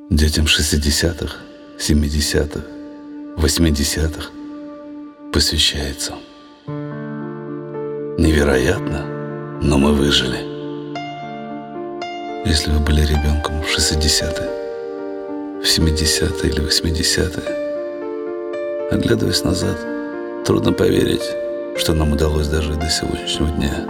Детям 60-х, 70-х, 80-х посвящается. Невероятно, но мы выжили. Если вы были ребенком в 60-е, в 70-е или 80-е, оглядываясь назад, трудно поверить, что нам удалось дожить до сегодняшнего дня.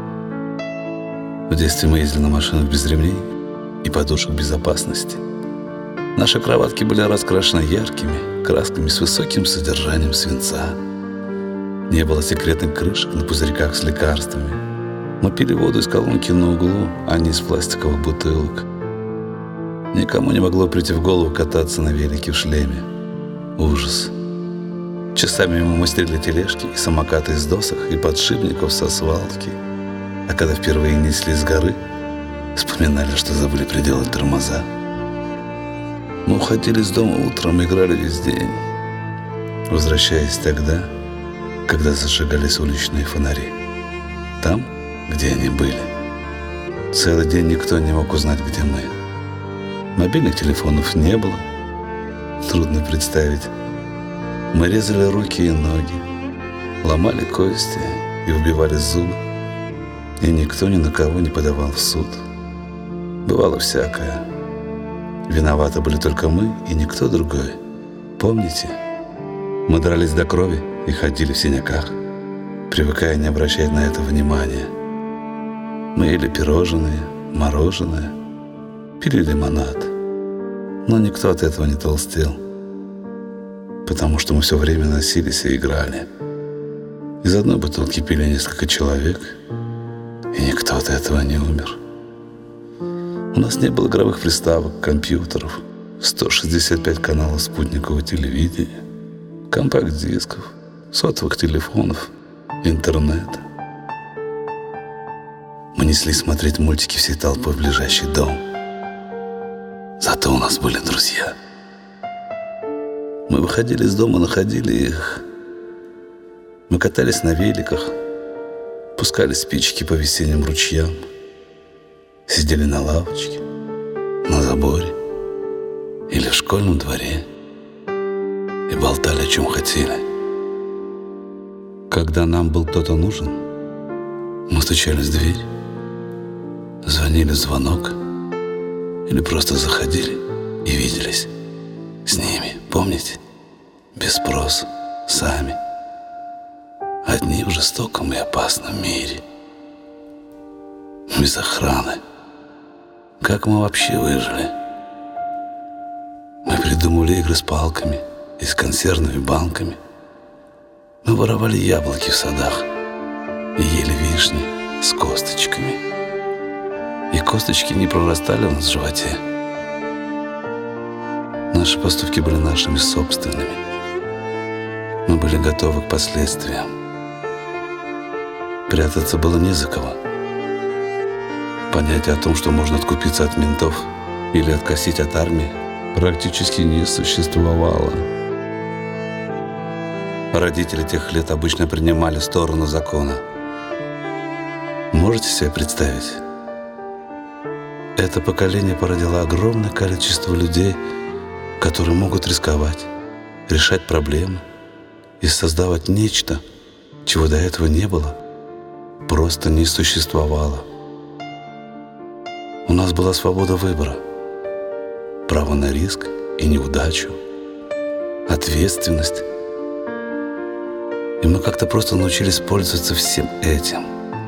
В детстве мы ездили на машинах без ремней и подушек безопасности. Наши кроватки были раскрашены яркими красками с высоким содержанием свинца. Не было секретных крышек на пузырьках с лекарствами. Мы пили воду из колонки на углу, а не из пластиковых бутылок. Никому не могло прийти в голову кататься на велике в шлеме. Ужас. Часами мы мастерили тележки и самокаты из досок и подшипников со свалки. А когда впервые несли с горы, вспоминали, что забыли приделать тормоза. Мы уходили из дома утром и играли весь день, возвращаясь тогда, когда зажигались уличные фонари. Там, где они были. Целый день никто не мог узнать, где мы. Мобильных телефонов не было. Трудно представить. Мы резали руки и ноги, ломали кости и выбивали зубы. И никто ни на кого не подавал в суд. Бывало всякое. Виноваты были только мы и никто другой. Помните? Мы дрались до крови и ходили в синяках, привыкая не обращать на это внимания. Мы ели пирожные, мороженое, пили лимонад. Но никто от этого не толстел, потому что мы все время носились и играли. Из одной бутылки пили несколько человек, и никто от этого не умер. У нас не было игровых приставок, компьютеров, 165 каналов спутникового телевидения, компакт-дисков, сотовых телефонов, интернета. Мы неслись смотреть мультики всей толпой в ближайший дом. Зато у нас были друзья. Мы выходили из дома, находили их. Мы катались на великах, пускали спички по весенним ручьям, сидели на лавочке, на заборе или в школьном дворе и болтали, о чем хотели. Когда нам был кто-то нужен, мы стучались в дверь, звонили в звонок или просто заходили и виделись с ними, помните? Без спроса, сами, одни в жестоком и опасном мире, без охраны. Как мы вообще выжили? Мы придумали игры с палками и с консервными банками. Мы воровали яблоки в садах и ели вишни с косточками. И косточки не прорастали у нас в животе. Наши поступки были нашими собственными. Мы были готовы к последствиям. Прятаться было не за кого. Понятие о том, что можно откупиться от ментов или откосить от армии, практически не существовало. Родители тех лет обычно принимали сторону закона. Можете себе представить? Это поколение породило огромное количество людей, которые могут рисковать, решать проблемы и создавать нечто, чего до этого не было, просто не существовало. У нас была свобода выбора, право на риск и неудачу, ответственность. И мы как-то просто научились пользоваться всем этим.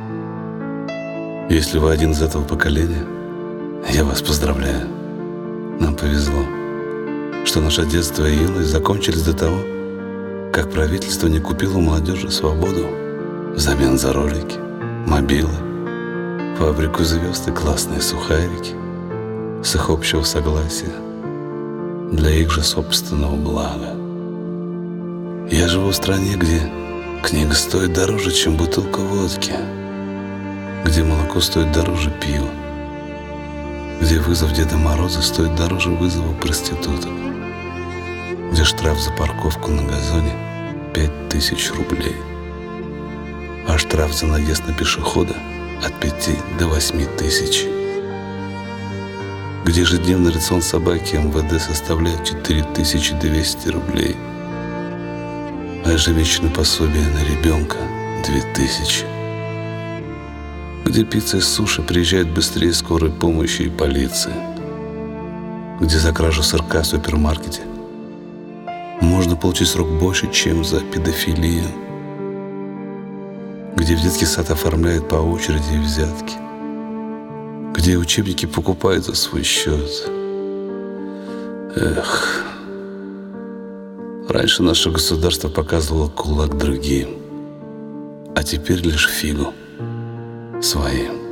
Если вы один из этого поколения, я вас поздравляю. Нам повезло, что наше детство и юность закончились до того, как правительство не купило у молодежи свободу взамен за ролики, мобилы, фабрику звезд и классные сухарики с их общего согласия для их же собственного блага. Я живу в стране, где книга стоит дороже, чем бутылка водки, где молоко стоит дороже пива, где вызов Деда Мороза стоит дороже вызова проституток, где штраф за парковку на газоне 5000 рублей, а штраф за наезд на пешехода от 5 до 8 тысяч, где ежедневный рацион собаки МВД составляет 4200 рублей, а ежемесячное пособие на ребенка 2000, где пицца и суши приезжают быстрее скорой помощи и полиции, где за кражу сырка в супермаркете можно получить срок больше, чем за педофилию, где в детский сад оформляют по очереди взятки, где учебники покупают за свой счет. Эх, раньше наше государство показывало кулак другим, а теперь лишь фигу своим.